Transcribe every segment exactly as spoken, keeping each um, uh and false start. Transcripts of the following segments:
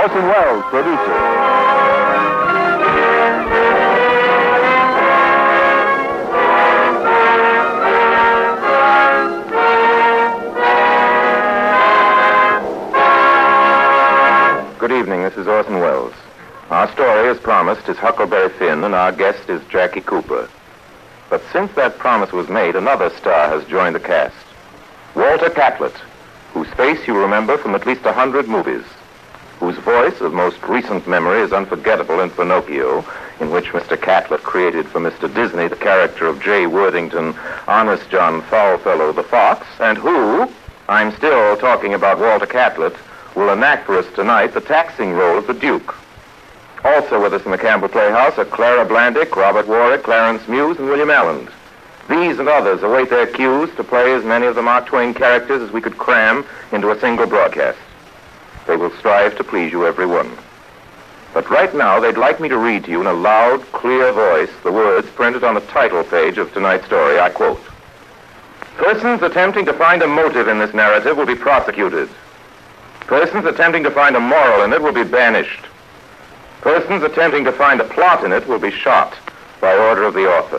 Orson Welles, producer. Good evening, this is Orson Welles. Our story, as promised, is Huckleberry Finn, and our guest is Jackie Cooper. But since that promise was made, another star has joined the cast. Walter Catlett, whose face you remember from at least a hundred movies, whose voice of most recent memory is unforgettable in Pinocchio, in which Mister Catlett created for Mister Disney the character of J. Worthington, Honest John Foulfellow the Fox, and who, I'm still talking about Walter Catlett, will enact for us tonight the taxing role of the Duke. Also with us in the Campbell Playhouse are Clara Blandick, Robert Warwick, Clarence Muse, and William Alland. These and others await their cues to play as many of the Mark Twain characters as we could cram into a single broadcast. They will strive to please you, every one. But right now, they'd like me to read to you in a loud, clear voice the words printed on the title page of tonight's story. I quote, "Persons attempting to find a motive in this narrative will be prosecuted. Persons attempting to find a moral in it will be banished. Persons attempting to find a plot in it will be shot by order of the author."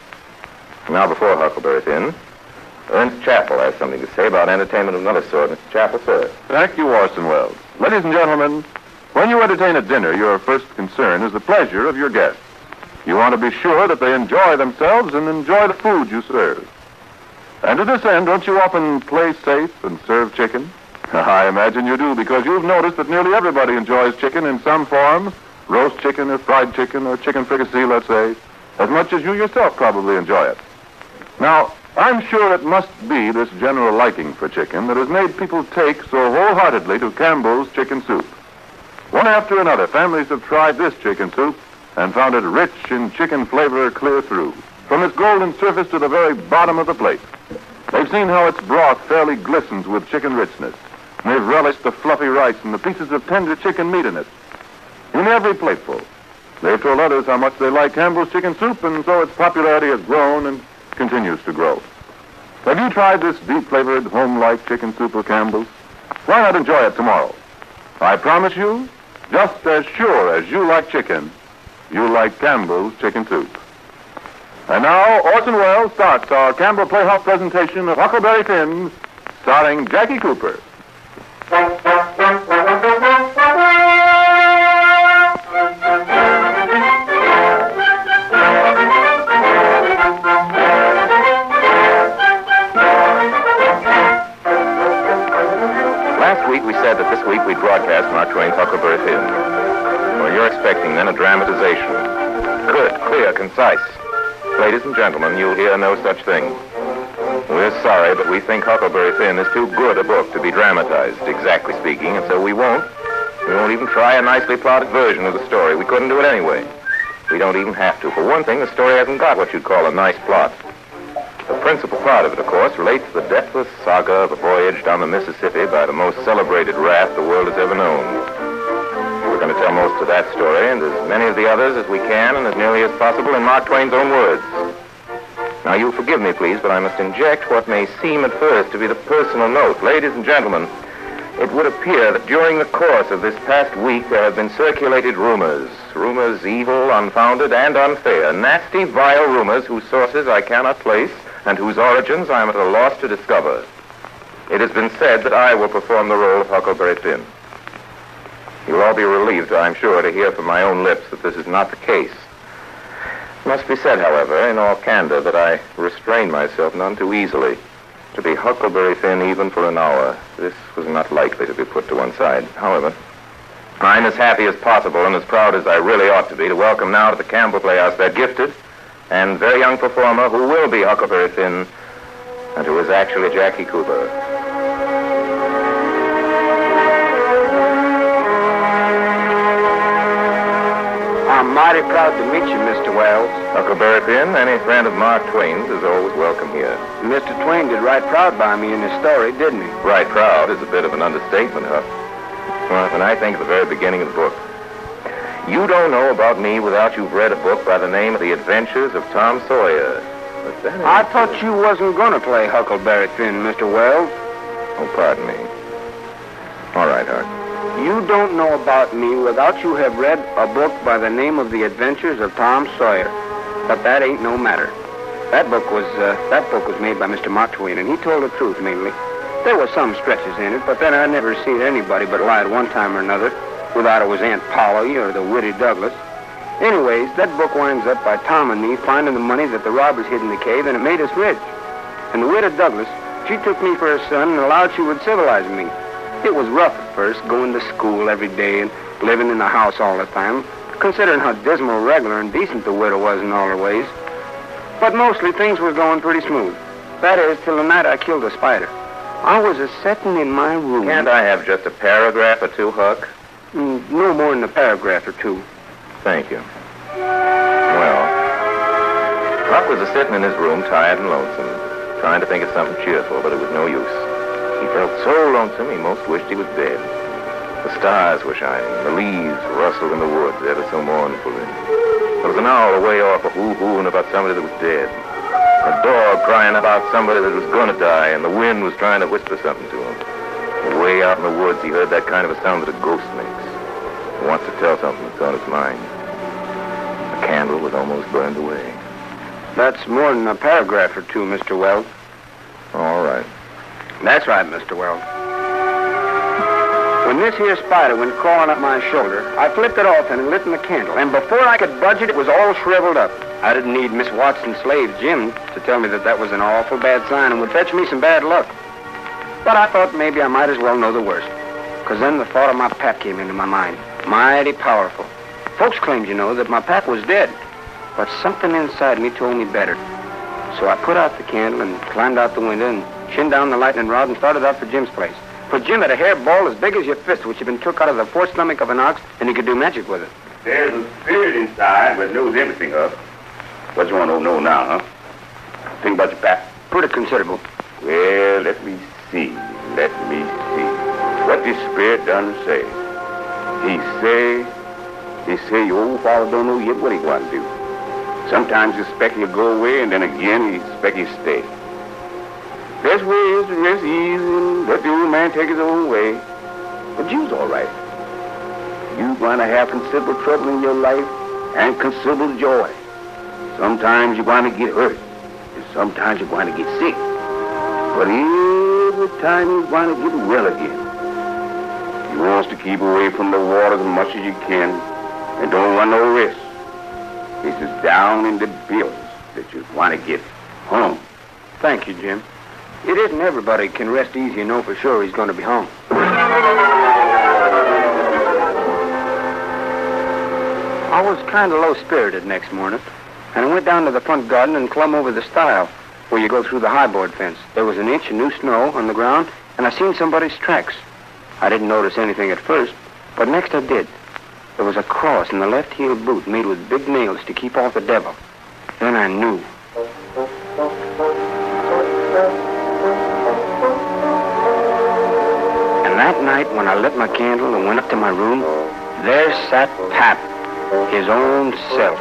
Now, before Huckleberry Finn, Ernest Chappell has something to say about entertainment of another sort. Mister Chappell, sir. Thank you, Orson Welles. Ladies and gentlemen, when you entertain at dinner, your first concern is the pleasure of your guests. You want to be sure that they enjoy themselves and enjoy the food you serve. And to this end, don't you often play safe and serve chicken? I imagine you do, because you've noticed that nearly everybody enjoys chicken in some form, roast chicken or fried chicken or chicken fricassee, let's say, as much as you yourself probably enjoy it. Now, I'm sure it must be this general liking for chicken that has made people take so wholeheartedly to Campbell's chicken soup. One after another, families have tried this chicken soup and found it rich in chicken flavor clear through, from its golden surface to the very bottom of the plate. They've seen how its broth fairly glistens with chicken richness. And they've relished the fluffy rice and the pieces of tender chicken meat in it. In every plateful, they've told others how much they like Campbell's chicken soup, and so its popularity has grown and continues to grow. Have you tried this deep-flavored, home-like chicken soup of Campbell's? Why not enjoy it tomorrow? I promise you, just as sure as you like chicken, you like Campbell's chicken soup. And now, Orson Welles starts our Campbell Playhouse presentation of Huckleberry Finn, starring Jackie Cooper. Last week we said that this week we'd broadcast Mark Twain's Huckleberry Finn. Well, you're expecting then a dramatization. Good, clear, concise. Ladies and gentlemen, you'll hear no such thing. We're sorry, but we think Huckleberry Finn is too good a book to be dramatized, exactly speaking, and so we won't. We won't even try a nicely plotted version of the story. We couldn't do it anyway. We don't even have to. For one thing, the story hasn't got what you'd call a nice plot. The principal part of it, of course, relates to the deathless saga of a voyage down the Mississippi by the most celebrated raft the world has ever known. We're going to tell most of that story, and as many of the others as we can, and as nearly as possible, in Mark Twain's own words. Now, you'll forgive me, please, but I must inject what may seem at first to be the personal note. Ladies and gentlemen, it would appear that during the course of this past week there have been circulated rumors. Rumors evil, unfounded, and unfair. Nasty, vile rumors whose sources I cannot place and whose origins I am at a loss to discover. It has been said that I will perform the role of Huckleberry Finn. You'll all be relieved, I'm sure, to hear from my own lips that this is not the case. It must be said, however, in all candor, that I restrained myself none too easily. To be Huckleberry Finn even for an hour, this was not likely to be put to one side. However, I'm as happy as possible and as proud as I really ought to be to welcome now to the Campbell Playhouse that gifted and very young performer who will be Huckleberry Finn and who is actually Jackie Cooper. I'm mighty proud to meet you, Mister Welles. Huckleberry Finn, any friend of Mark Twain's, is always welcome here. Mister Twain did right proud by me in his story, didn't he? Right proud is a bit of an understatement, Huck. Well, when I think of the very beginning of the book, you don't know about me without you've read a book by the name of The Adventures of Tom Sawyer. But that I thought you wasn't going to play Huckleberry Finn, Mister Welles. Oh, pardon me. All right, Huck. You don't know about me without you have read a book by the name of The Adventures of Tom Sawyer. But that ain't no matter. That book was uh, that book was made by Mister Mark Twain, and he told the truth mainly. There were some stretches in it, but then I never seen anybody but lie at one time or another, whether it was Aunt Polly or the witty Douglas. Anyways, that book winds up by Tom and me finding the money that the robbers hid in the cave, and it made us rich. And the widow Douglas, she took me for her son and allowed she would civilize me. It was rough at first, going to school every day and living in the house all the time, considering how dismal, regular, and decent the widow was in all her ways. But mostly things were going pretty smooth. That is, till the night I killed a spider. I was a-setting in my room. Can't I have just a paragraph or two, Huck? Mm, no more than a paragraph or two. Thank you. Well, Huck was a-sitting in his room, tired and lonesome, trying to think of something cheerful, but it was no use. He felt so lonesome he most wished he was dead. The stars were shining, the leaves rustled in the woods ever so mournfully. There was an owl away off a-hoo-hooing about somebody that was dead. A dog crying about somebody that was going to die, and the wind was trying to whisper something to him. Way out in the woods, he heard that kind of a sound that a ghost makes. He wants to tell something that's on his mind. The candle was almost burned away. That's more than a paragraph or two, Mister Wells. All right. That's right, Mister Wells. When this here spider went crawling up my shoulder, I flipped it off and lit in the candle, and before I could budge it, it was all shriveled up. I didn't need Miss Watson's slave, Jim, to tell me that that was an awful bad sign and would fetch me some bad luck. But I thought maybe I might as well know the worst, because then the thought of my pap came into my mind. Mighty powerful. Folks claimed, you know, that my pap was dead, but something inside me told me better. So I put out the candle and climbed out the window and shinned down the lightning rod and started out for Jim's place. For Jim had a hair ball as big as your fist, which had been took out of the fore stomach of an ox, and he could do magic with it. There's a spirit inside that knows everything, Huck. What you want to know now, huh? Think about your pap. Pretty considerable. Well, let me see. Let me see. What this spirit done say? He say, he say your old father don't know yet what he going to do. Sometimes he expect he'll go away, and then again he expect he'll stay. Best way is to rest easy and let the old man take his own way. But you's all right. You going to have considerable trouble in your life and considerable joy. Sometimes you're going to get hurt, and sometimes you're going to get sick. But every time you're going to get well again. He wants to keep away from the water as much as you can, and don't run no risk. This is down in the bills that you want to get home. Thank you, Jim. It isn't everybody can rest easy and know for sure he's going to be home. I was kind of low-spirited next morning, and I went down to the front garden and clumb over the stile, where you go through the high-board fence. There was an inch of new snow on the ground, and I seen somebody's tracks. I didn't notice anything at first, but next I did. There was a cross in the left heel boot made with big nails to keep off the devil. Then I knew. And that night, when I lit my candle and went up to my room, there sat Pap, his own self.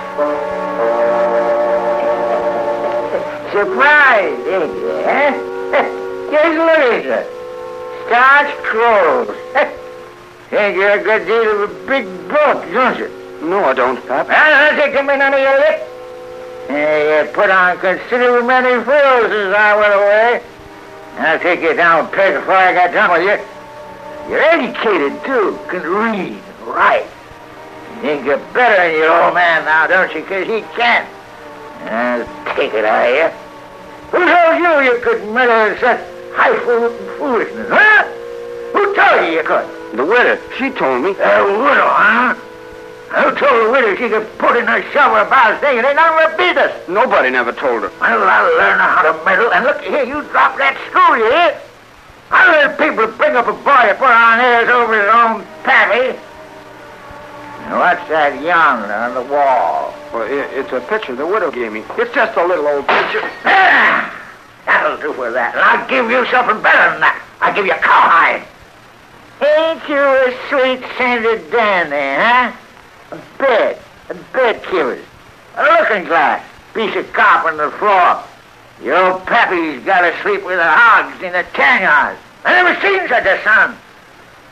Surprised, ain't you, eh? Just look at you. Starched clothes. Think you're a good deal of a big book, don't you? No, I don't, Pap. Well, don't give me none of your lip. You put on considerable many frills since I went away. I'll take you down a peg before I got done with you. You're educated, too. Can read and write. You think you're better than your old man now, don't you? Because he can't. I'll take it out of you. Who told you you could meddle in such highfalutin foolishness, huh? Who told you you could? The widow, she told me. The widow, huh? Who told the widow she could put in her shovel about saying it ain't none of her business? Nobody never told her. Well, I'll learn her how to meddle, and look here, you drop that screw, you hear? I'll let people bring up a boy to put on airs over his own pappy. Now, what's that yonder on the wall? Well, it, it's a picture the widow gave me. It's just a little old picture. Ah, that'll do for that. And I'll give you something better than that. I'll give you a cowhide. Ain't you a sweet-scented dandy, huh? A bed, a bed covers, a looking glass, piece of carpet on the floor. Your pappy's got to sleep with the hogs in the tan yard. I never seen such a son.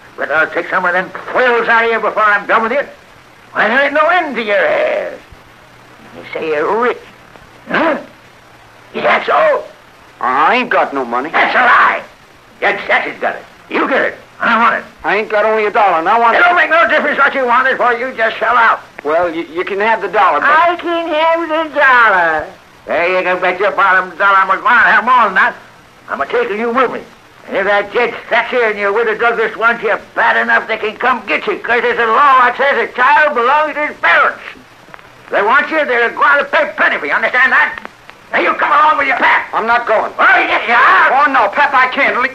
But I'll take some of them quills out of you before I'm done with you. Why, there ain't no end to your hairs. You say you're rich. Huh? Is that so? I ain't got no money. That's a lie. Judge Thatcher's got it. You get it. I want it. I ain't got only a dollar, and I want It don't make no difference what you want it for. You just sell out. Well, you, you can have the dollar, but... I can have the dollar. There you can bet your bottom dollar I'm going to have more than that. I'm taking you with me. And if that Judge Thatcher and your widow Douglas want you bad enough, they can come get you, because there's a law that says a child belongs to his parents. If they want you, they're going to pay plenty for you. Understand that? Now you come along with your Pap. I'm not going. Oh, yes, you are. Oh, no, Pap, I can't. Le-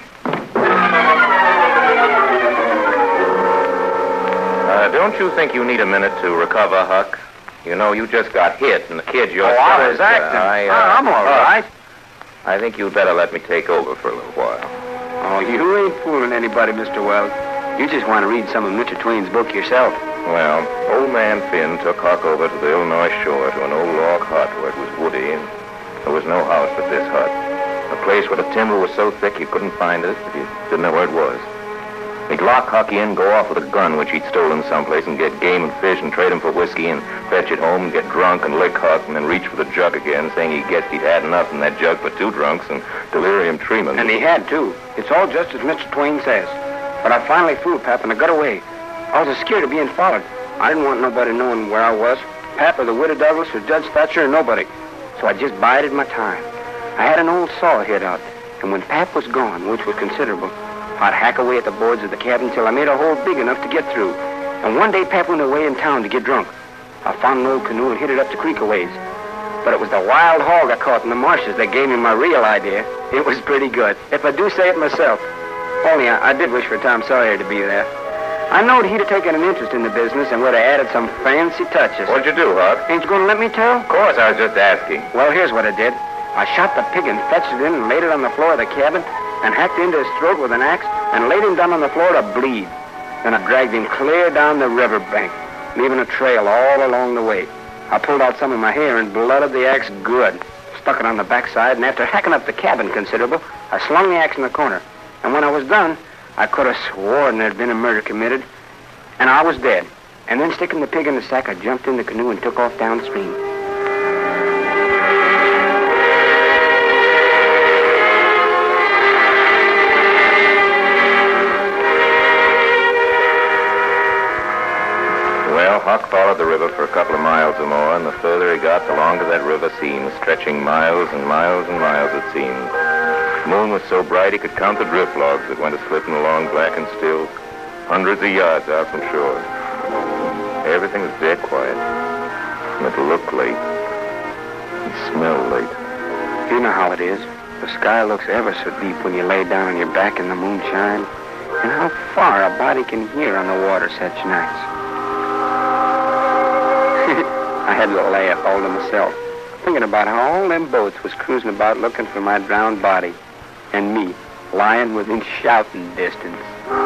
Uh, don't you think you need a minute to recover, Huck? You know, you just got hit, and the kid you're... Oh, I was acting. Uh, I, uh, Oh, I'm all right. I think you'd better let me take over for a little while. Oh, you ain't fooling anybody, Mister Wells. You just want to read some of Mister Twain's book yourself. Well, old man Finn took Huck over to the Illinois shore to an old log hut where it was woody, and there was no house but this hut. A place where the timber was so thick you couldn't find it if you didn't know where it was. He'd lock Huck in, go off with a gun which he'd stolen someplace, and get game and fish and trade him for whiskey and fetch it home and get drunk and lick Huck and then reach for the jug again, saying he guessed he'd had enough in that jug for two drunks and delirium tremens. And he had, too. It's all just as Mister Twain says. But I finally fooled Pap, and I got away. I was scared of being followed. I didn't want nobody knowing where I was. Pap or the widow Douglas or Judge Thatcher or nobody. So I just bided my time. I had an old saw hid out, and when Pap was gone, which was considerable, I'd hack away at the boards of the cabin till I made a hole big enough to get through. And one day Pap went away in town to get drunk. I found an old canoe and hid it up the creek a ways. But it was the wild hog I caught in the marshes that gave me my real idea. It was pretty good, if I do say it myself. Only I, I did wish for Tom Sawyer to be there. I knowed he'd have taken an interest in the business and would have added some fancy touches. What'd you do, Huck? Ain't you going to let me tell? Of course, I was just asking. Well, here's what I did. I shot the pig and fetched it in and laid it on the floor of the cabin and hacked into his throat with an axe and laid him down on the floor to bleed. Then I dragged him clear down the river bank, leaving a trail all along the way. I pulled out some of my hair and blooded the axe good, stuck it on the backside, and after hacking up the cabin considerable, I slung the axe in the corner. And when I was done, I could have sworn there'd been a murder committed, and I was dead. And then sticking the pig in the sack, I jumped in the canoe and took off downstream. Well, Huck followed the river for a couple of miles or more, and the further he got, the longer that river seemed, stretching miles and miles and miles, it seemed. The moon was so bright he could count the drift logs that went a-slipping along black and still, hundreds of yards out from shore. Everything was dead quiet, and it looked late. It smelled late. You know how it is. The sky looks ever so deep when you lay down on your back in the moonshine, and how far a body can hear on the water such nights. I had a laugh all to myself, thinking about how all them boats was cruising about looking for my drowned body, and me lying within shouting distance.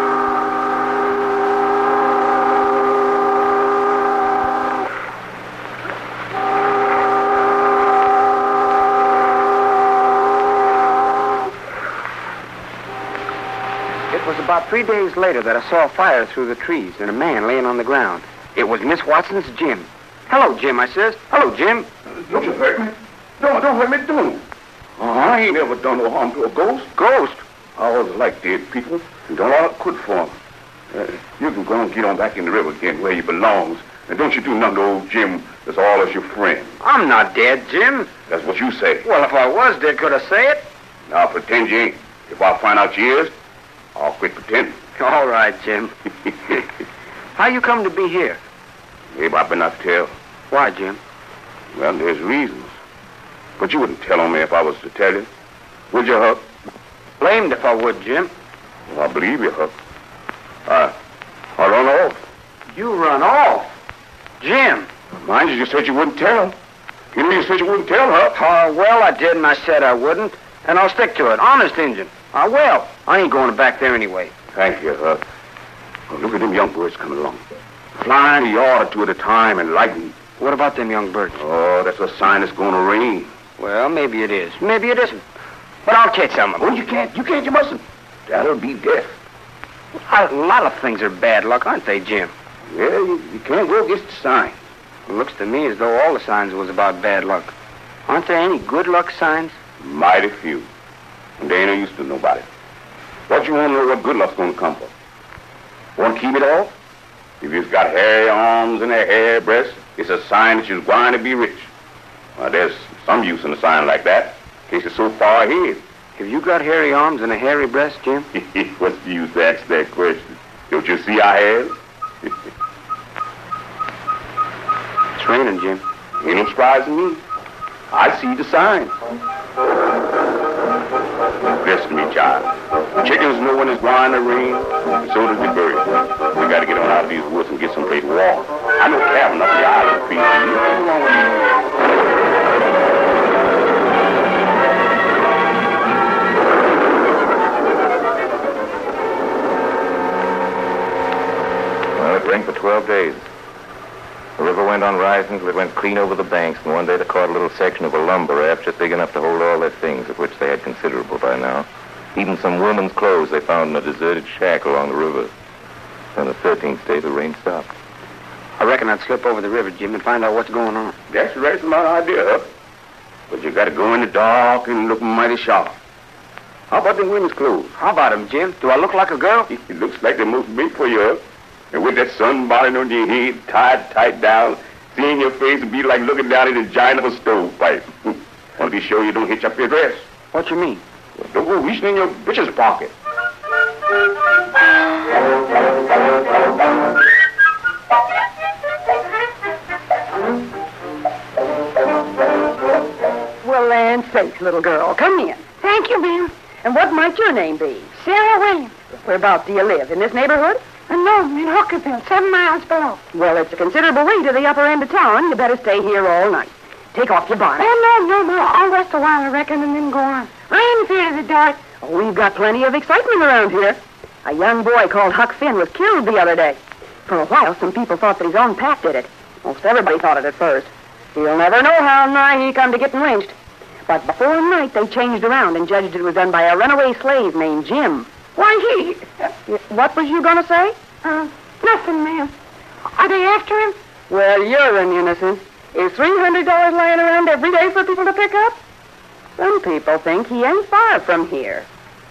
It was about three days later that I saw a fire through the trees and a man laying on the ground. It was Miss Watson's Jim. Hello, Jim, I says. Hello, Jim. Don't you hurt me. Don't, don't hurt me, don't. Oh, I ain't ever done no harm to a ghost. Ghost? I always like dead people and done all I could for them. Uh, you can go and get on back in the river again where you belongs. And don't you do nothing to old Jim that's all as your friend. I'm not dead, Jim. That's what you say. Well, if I was dead, could I say it? Now pretend you ain't. If I find out you is, I'll quit pretending. All right, Jim. How you come to be here? Maybe I better not tell. Why, Jim? Well, there's reasons. But you wouldn't tell on me if I was to tell you. Would you, Huck? Blamed if I would, Jim. Well, I believe you, Huck. I, I run off. You run off? Jim. Mind you, you said you wouldn't tell. You know you said you wouldn't tell, Huck. Oh, well, I did, and I said I wouldn't. And I'll stick to it. Honest, Injun. I will. I ain't going back there anyway. Thank you, Huck. Well, look at them young birds coming along. Flying a yard or two at a time and lightning. What about them young birds? Oh, that's a sign it's going to rain. Well, maybe it is. Maybe it isn't. But I'll catch some of them. Oh, you can't. You can't. You mustn't. That'll be death. A lot of things are bad luck, aren't they, Jim? Well, you, you can't go against the sign. It looks to me as though all the signs was about bad luck. Aren't there any good luck signs? Mighty few. And they ain't no use to nobody. What you want to know what good luck's going to come from? Want to keep it off? If you've got hairy arms and a hairy breast, it's a sign that you're going to be rich. Well, there's some use in a sign like that, in case you're so far ahead. Have you got hairy arms and a hairy breast, Jim? What's the use to ask that question? Don't you see I have? It's raining, Jim. Ain't no surprising me. I see the sign. Listen to me, child. Chickens know when it's going to rain, and so does the birds. We got to get on out of these woods and get someplace warm. I know a cabin up the island creek. What's wrong with you? Well, it rained for twelve days. The river went on rising till it went clean over the banks, and one day they caught a little section of a lumber raft just big enough to hold all their things, of which they had considerable by now. Even some women's clothes they found in a deserted shack along the river. On the thirteenth day, the rain stopped. I reckon I'd slip over the river, Jim, and find out what's going on. That's the right smart idea, Huck. But you got to go in the dark and look mighty sharp. How about them women's clothes? How about him, Jim? Do I look like a girl? It looks like they're most made for you, Huck. And with that sunbonnet on your head, tied tight down, seeing your face would be like looking down at the giant of a stovepipe. Want to be sure you don't hitch up your dress. What you mean? Well, don't go reaching in your britches pocket. Well, land sakes, little girl, come in. Thank you, ma'am. And what might your name be? Sarah Williams. Whereabouts do you live? In this neighborhood? Uh, no, in Hookerville, seven miles below. Well, it's a considerable way to the upper end of town. You better stay here all night. Take off your bonnet. Oh, no, no, no. I'll rest a while, I reckon, and then go on. I ain't afraid of the dark. Oh, we've got plenty of excitement around here. A young boy called Huck Finn was killed the other day. For a while, some people thought that his own pap did it. Most everybody thought it at first. You'll never know how nigh he come to getting lynched. But before night, they changed around and judged it was done by a runaway slave named Jim. Why, he... What was you going to say? Uh, nothing, ma'am. Are they after him? Well, you're an innocent. Is three hundred dollars lying around every day for people to pick up? Some people think he ain't far from here.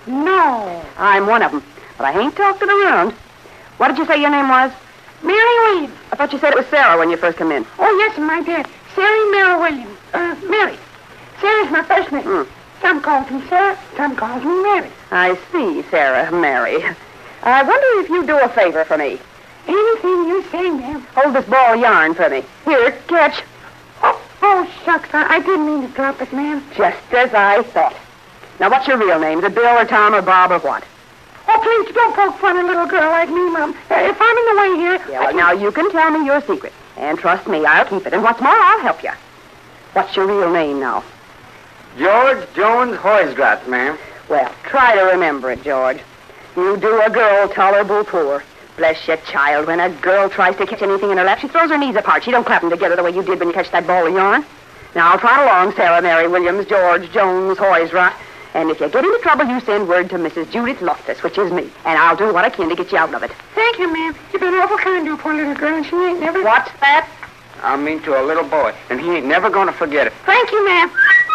No. I'm one of them, but I ain't talked it around. What did you say your name was? Mary Williams. I thought you said it was Sarah when you first come in. Oh, yes, my dear. Sarah Mary Williams. Uh, Mary. Sarah's my first name. Hmm. Some calls me Sarah, some calls me Mary. I see, Sarah, Mary. I wonder if you'd do a favor for me. Anything you say, ma'am. Hold this ball of yarn for me. Here, catch. Oh, oh shucks. I, I didn't mean to drop it, ma'am. Just as I thought. Now, what's your real name? Is it Bill or Tom or Bob or what? Oh, please don't poke fun at a little girl like me, Mom. Uh, if I'm in the way here... Yeah, well, now, you can tell me your secret. And trust me, I'll keep it. And what's more, I'll help you. What's your real name now? George Jones Hoysgrath, ma'am. Well, try to remember it, George. You do a girl tolerable poor. Bless your child. When a girl tries to catch anything in her lap, she throws her knees apart. She don't clap them together the way you did when you catch that ball of yarn. Now, trot along, Sarah Mary Williams, George Jones Hoysgrath. And if you get into trouble, you send word to Missus Judith Loftus, which is me. And I'll do what I can to get you out of it. Thank you, ma'am. You've been awful kind to a poor little girl, and she ain't never... What's that? I mean to a little boy, and he ain't never going to forget it. Thank you, ma'am.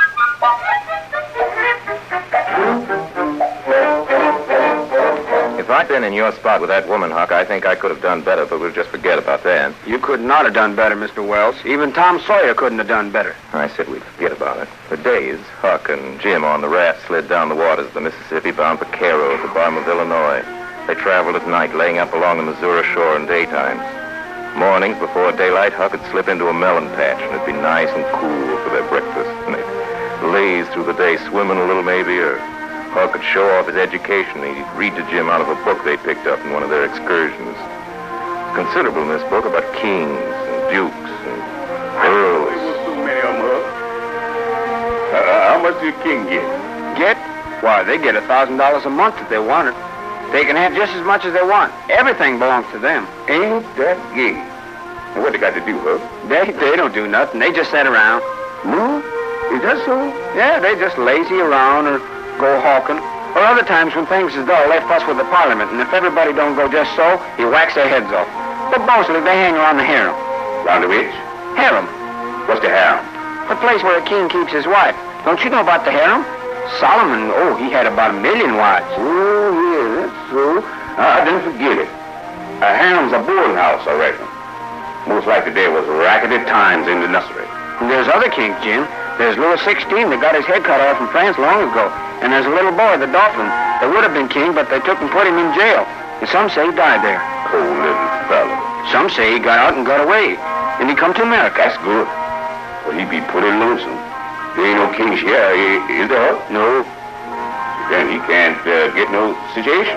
If I'd been in your spot with that woman, Huck, I think I could have done better, but we'll just forget about that. You could not have done better, Mister Wells. Even Tom Sawyer couldn't have done better. I said we'd forget about it. For days, Huck and Jim on the raft slid down the waters of the Mississippi bound for Cairo at the bottom of Illinois. They traveled at night, laying up along the Missouri shore in daytimes. Mornings before daylight, Huck would slip into a melon patch, and it'd be nice and cool for their breakfast. And they'd laze through the day swimming a little maybe, or Huck could show off his education. He'd read to Jim out of a book they picked up in one of their excursions. Considerable in this book about kings and dukes and earls. So many of them, Huck. Uh, how much do a king get? Get? Why, they get a thousand dollars a month if they want it. They can have just as much as they want. Everything belongs to them. Ain't that gay? And what they got to do, Huck? They they don't do nothing. They just sit around. No? Is that so? Yeah, they just lazy around or go hawking. Or other times when things is dull, they fuss with the Parliament, and if everybody don't go just so, he whacks their heads off. But mostly they hang around the harem. Round the which? Harem. What's the harem? The place where a king keeps his wife. Don't you know about the harem? Solomon, oh, he had about a million wives. Oh, yeah, that's so. I didn't forget it. A harem's a boarding house, I reckon. Most likely there was rackety times in the nursery. And there's other kings, Jim. There's Louis the sixteenth that got his head cut off in France long ago. And there's a little boy, the Dauphin, that would have been king, but they took and put him in jail. And some say he died there. Poor little fellow. Some say he got out and got away. And he come to America. That's good. But he be pretty lonesome. There ain't no kings here, is there? No. Then he can't uh, get no situation.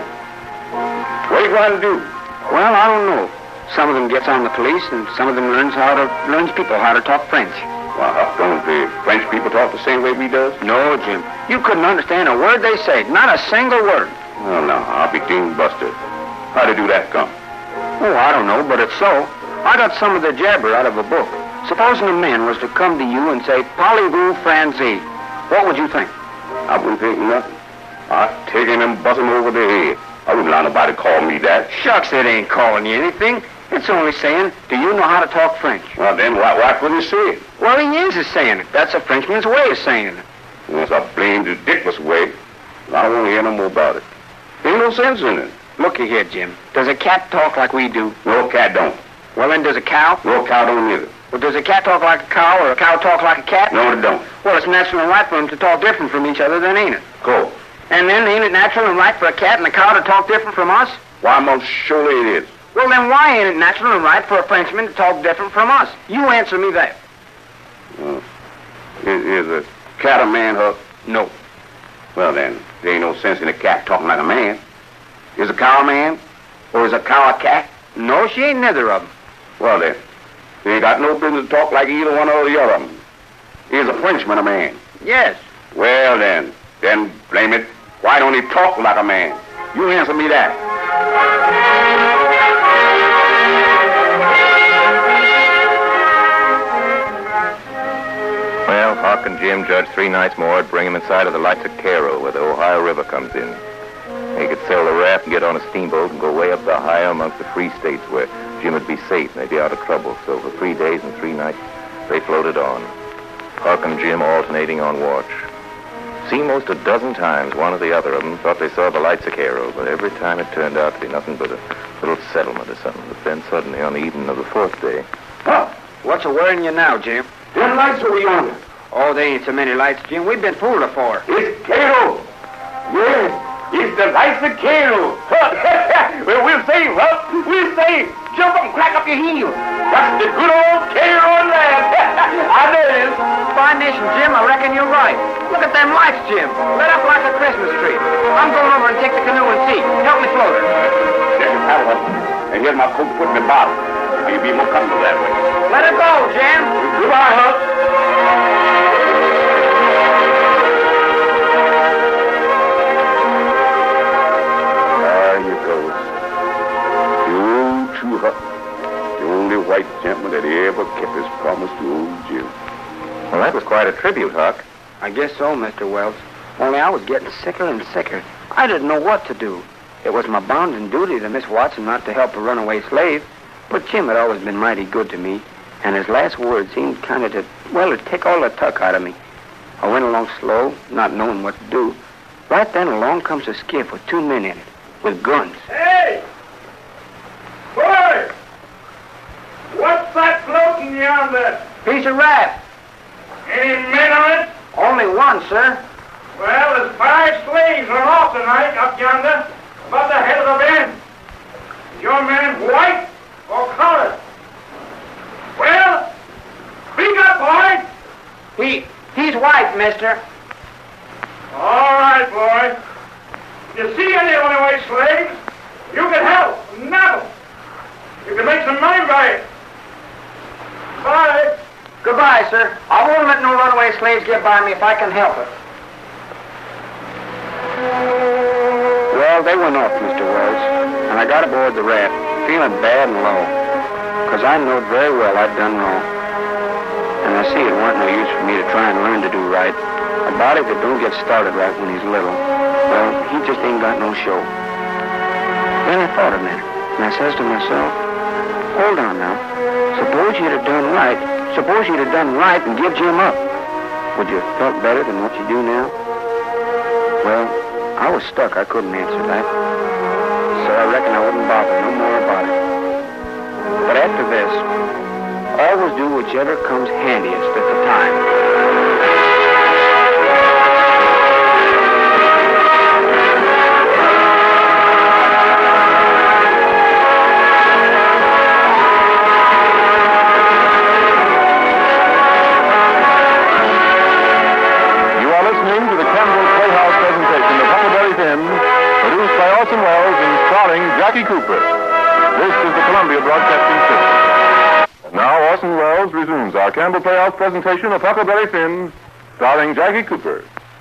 What are you going to do? Well, I don't know. Some of them gets on the police, and some of them learns how to learns people how to talk French. Well, don't the French people talk the same way we does? No, Jim. You couldn't understand a word they said. Not a single word. Oh, no, I'll be ding busted. How'd they do that come? Oh, I don't know, but it's so. I got some of the jabber out of a book. Supposing a man was to come to you and say, Parlez-vous français, what would you think? I wouldn't think nothing. I'd take him and bust him over the head. I wouldn't allow nobody to call me that. Shucks, it ain't calling you anything. It's only saying, do you know how to talk French? Well, then why, why couldn't he say it? Well, he is is saying it. That's a Frenchman's way of saying it. That's a blamed ridiculous way. I don't want to hear no more about it. Ain't no sense in it. Looky here, Jim. Does a cat talk like we do? No, cat don't. Well, then does a cow? No, cow don't either. Well, does a cat talk like a cow or a cow talk like a cat? No, it don't. Well, it's natural and right for them to talk different from each other, then ain't it? Go. And then ain't it natural and right for a cat and a cow to talk different from us? Why, most surely it is. Well, then why ain't it natural and right for a Frenchman to talk different from us? You answer me that. Uh, is, is a cat a man, Huck? No. Well, then, there ain't no sense in a cat talking like a man. Is a cow a man? Or is a cow a cat? No, she ain't neither of them. Well, then, they ain't got no business to talk like either one or the other of them. Is a Frenchman a man? Yes. Well, then, then, blame it, why don't he talk like a man? You answer me that. Well, Huck and Jim judged three nights more to bring him inside of the lights of Cairo, where the Ohio River comes in. They could sell the raft and get on a steamboat and go way up the Ohio amongst the free states where Jim would be safe and they'd be out of trouble. So for three days and three nights, they floated on. Huck and Jim alternating on watch. See, most a dozen times, one or the other of them thought they saw the lights of Cairo, but every time it turned out to be nothing but a little settlement or something. But then suddenly, on the evening of the fourth day... Huh? What's a worrying you now, Jim? Them lights over yonder. Oh, they ain't so many lights, Jim. We've been fooled afore. It's Cairo. Yes, it's the lights of Cairo. Well, we'll save, huh? We'll save. Jump up and crack up your heels. That's the good old Cairo land. I know it is. Fine nation, Jim. I reckon you're right. Look at them lights, Jim. Lit up like a Christmas tree. I'm going over and take the canoe and see. Help me float her. There's your paddle up. And here's my coat foot in the bottom. You'll be more comfortable that way. Let her go, Jim. Goodbye, Huck. There you go. The old true Huck. The only white gentleman that ever kept his promise to old Jim. Well, that was quite a tribute, Huck. I guess so, Mister Wells. Only I was getting sicker and sicker. I didn't know what to do. It was my bounden duty to Miss Watson not to help a runaway slave. But Jim had always been mighty good to me, and his last words seemed kind of to, well, to take all the tuck out of me. I went along slow, not knowing what to do. Right then along comes a skiff with two men in it, with guns. Hey! Boy! What's that floating yonder? Piece of raft. Any men on it? Only one, sir. Well, there's five slaves are off tonight up yonder, above the head of the bend. Is your man white or colored? Well, speak up, boy. He, he's white, mister. All right, boy. If you see any runaway slaves, you can help, nab them. You can make some money by it. Bye. Goodbye, sir. I won't let no runaway slaves get by me if I can help it. Well, they went off, Mister Wells, and I got aboard the raft, feeling bad and low, because I knowed very well I'd done wrong. And I see it weren't no use for me to try and learn to do right. A body that don't get started right when he's little Well, he just ain't got no show. Then I thought a minute, and I says to myself, hold on now. Suppose you'd have done right. Suppose you'd have done right and give Jim up. Would you have felt better than what you do now? Well, I was stuck. I couldn't answer that. So I reckon I wouldn't bother no more about it. But after this, always do whichever comes handiest at the time. Orson Welles and starring Jackie Cooper. This is the Columbia Broadcasting System. And now Orson Welles resumes our Campbell Playhouse presentation of Huckleberry Finn, starring Jackie Cooper.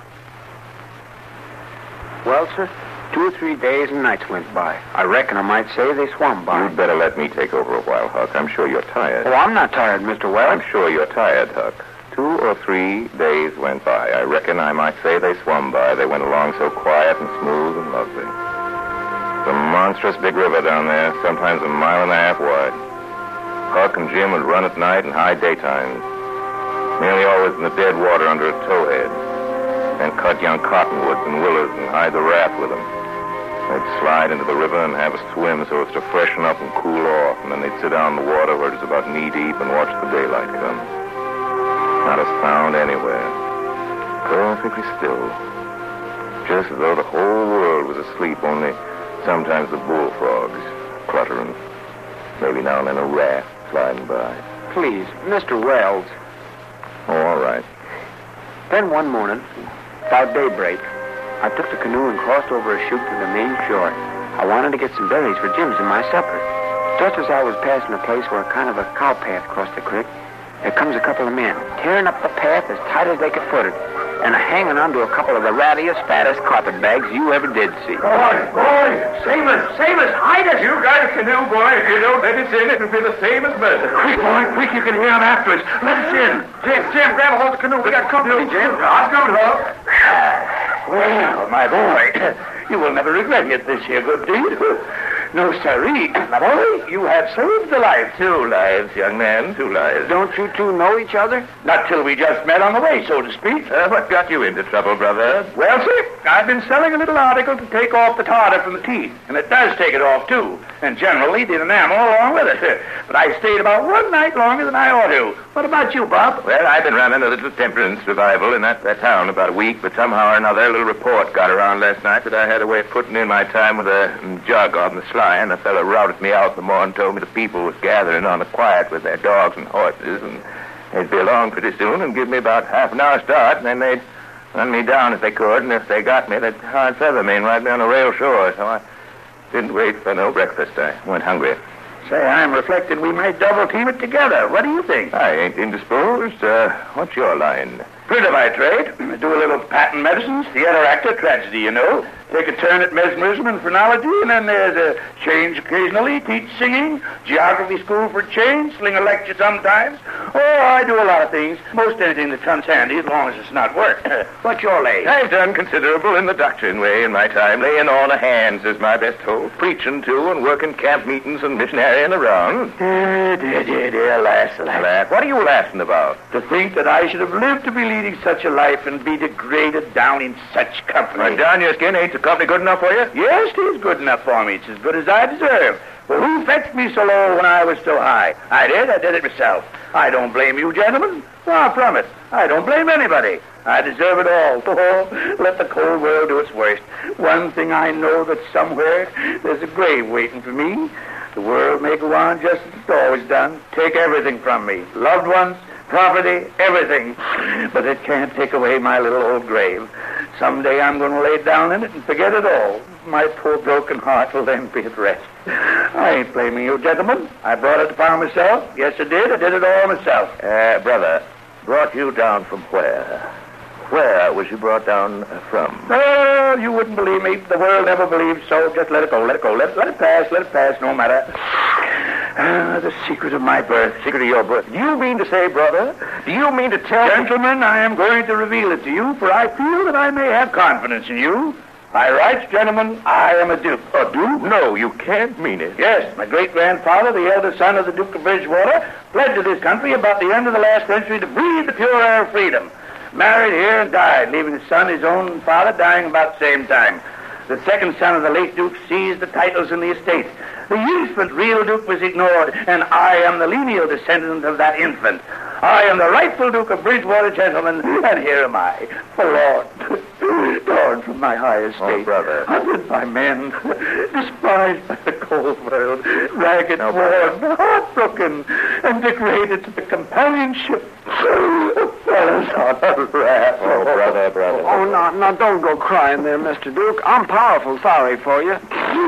Well, sir, two or three days and nights went by. I reckon I might say they swam by. You'd better let me take over a while, Huck. I'm sure you're tired. Oh, I'm not tired, Mister Wells. I'm sure you're tired, Huck. Two or three days went by. I reckon I might say they swum by. They went along so quiet and smooth and lovely. It's a monstrous big river down there, sometimes a mile and a half wide. Huck and Jim would run at night and high daytimes, nearly always in the dead water under a towhead, and cut young cottonwoods and willows and hide the raft with them. They'd slide into the river and have a swim so as to freshen up and cool off, and then they'd sit down in the water where it was about knee-deep and watch the daylight come. Not a sound anywhere. Perfectly still. Just as though the whole world was asleep, only sometimes the bullfrogs cluttering. Maybe now and then a raft sliding by. Please, Mister Wells. Oh, all right. Then one morning, about daybreak, I took the canoe and crossed over a chute to the main shore. I wanted to get some berries for Jim's and my supper. Just as I was passing a place where kind of a cow path crossed the creek, there comes a couple of men, tearing up the path as tight as they could foot it, and a hanging onto a couple of the rattiest, fattest carpetbags you ever did see. Boy, boy, save us, save us, hide us. You got a canoe, boy. If you don't let us in, it'll be the same as murder. Quick, boy, quick, you can hear them after us. Let us in. Jim, Jim, grab a hold of the canoe. We got company, Jim. I'll come, Huck. Well, my boy, you will never regret it this year, good deed. No, sirree. My boy, you have saved the life. Two lives, young man, two lives. Don't you two know each other? Not till we just met on the way, so to speak. Uh, what got you into trouble, brother? Well, sir, I've been selling a little article to take off the tartar from the teeth, and it does take it off, too, and generally the enamel along with it. But I stayed about one night longer than I ought to. What about you, Bob? Well, I've been running a little temperance revival in that, that town about a week, but somehow or another a little report got around last night that I had a way of putting in my time with a jug on the sly, and a fellow routed me out in the morning and told me the people was gathering on the quiet with their dogs and horses, and they'd be along pretty soon and give me about half an hour start, and then they'd run me down if they could, and if they got me, they'd hard feather me and right me on the rail shore, so I didn't wait for no breakfast. I went hungry. Say, I'm reflecting we might double team it together. What do you think? I ain't indisposed. Uh, what's your line? Printer by trade. I do a little patent medicines, theater actor, tragedy, you know. Take a turn at mesmerism and phrenology, and then there's a change occasionally, teach singing, geography school for a change, sling a lecture sometimes. Oh, I do a lot of things. Most anything that comes handy as long as it's not work. What's your lay? I've done considerable in the doctrine way in my time. Laying on of hands is my best hold. Preaching, too, and working camp meetings and missionarying around. Dear, dear, dear, dear, lass, lass. Laugh? What are you laughing about? To think that I should have lived to be leading such a life and be degraded down in such company. Well, down your skin, ain't the company good enough for you? Yes, it is good enough for me. It's as good as I deserve. But who fetched me so low when I was so high? I did. I did it myself. I don't blame you, gentlemen. Far from it. I don't blame anybody. I deserve it all. Oh, let the cold world do its worst. One thing I know, that somewhere there's a grave waiting for me. The world may go on just as it's always done. Take everything from me. Loved ones, property, everything. But it can't take away my little old grave. Someday I'm going to lay down in it and forget it all. My poor broken heart will then be at rest. I ain't blaming you, gentlemen. I brought it upon myself. Yes, I did. I did it all myself. Uh, brother, brought you down from where? Where was you brought down from? Oh, you wouldn't believe me. The world never believes so. Just let it go, let it go. Let, let it pass, let it pass, no matter. Ah, the secret of my birth. Secret of your birth. Do you mean to say, brother? Do you mean to tell Gentlemen, I am going to reveal it to you, for I feel that I may have confidence in you. By rights, gentlemen, I am a duke. A duke? No, you can't mean it. Yes, my great-grandfather, the eldest son of the Duke of Bridgewater, fled to this country about the end of the last century to breathe the pure air of freedom. Married here and died, leaving his son, his own father, dying about the same time. The second son of the late Duke seized the titles and the estates. The infant real Duke was ignored, and I am the lineal descendant of that infant. I am the rightful Duke of Bridgewater, gentlemen, and here am I, forlorn, torn from my high estate, Oh, brother. hunted by men, despised by the cold world, ragged, worn, heartbroken, and degraded to the companionship of fellows on a raft. Oh, brother, brother. Oh, now, now, don't go crying there, Mister Duke. I'm powerful sorry for you.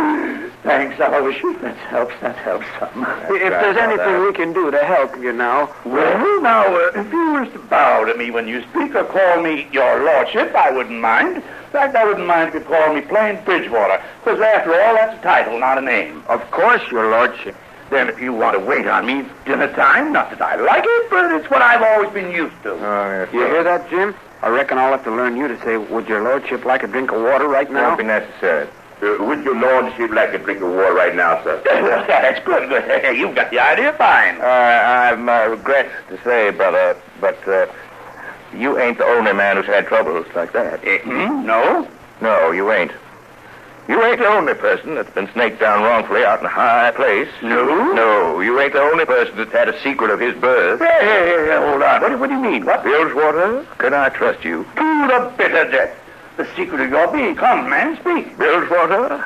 Thanks, Aloysius. That helps, that helps some. If there's anything we can do to help you now. Well, now, uh, if you was to bow to me when you speak or call me your lordship, I wouldn't mind. In fact, I wouldn't mind if you called me plain Bridgewater, because after all, that's a title, not a name. Of course, your lordship. Then if you want to wait on me dinner time, not that I like it, but it's what I've always been used to. Oh, yes, You hear that, Jim? I reckon I'll have to learn you to say, would your lordship like a drink of water right now? Won't be necessary. Uh, would your lordship like a drink of water right now, sir? That's good. good. You've got the idea fine. Uh, I uh, regret to say, brother, but uh, you ain't the only man who's had troubles like that. Eh, hmm? No? No, you ain't. You ain't the only person that's been snaked down wrongfully out in a high place. No? No, you ain't the only person that's had a secret of his birth. Hey, hey, hey, hey, hold on. What, do- what do you mean? What? Billswater, can I trust you? To the bitter death. The secret of your being. Come, man, speak. Billswater,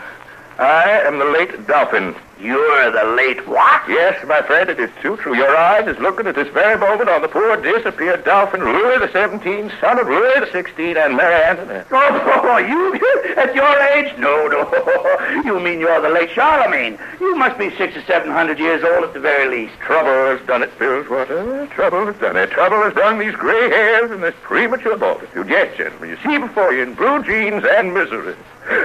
I am the late Dolphin. You're the late what? Yes, my friend, it is too true. Your eyes is looking at this very moment on the poor disappeared Dolphin, Louis the Seventeenth, son of Louis the Sixteenth, and Mary Antoinette. Oh, you, at your age? No, no. You mean you're the late Charlemagne. You must be six or seven hundred years old at the very least. Trouble has done it, Billswater. Trouble has done it. Trouble has done these gray hairs and this premature multitude. Yes, gentlemen, you see before you in blue jeans and misery.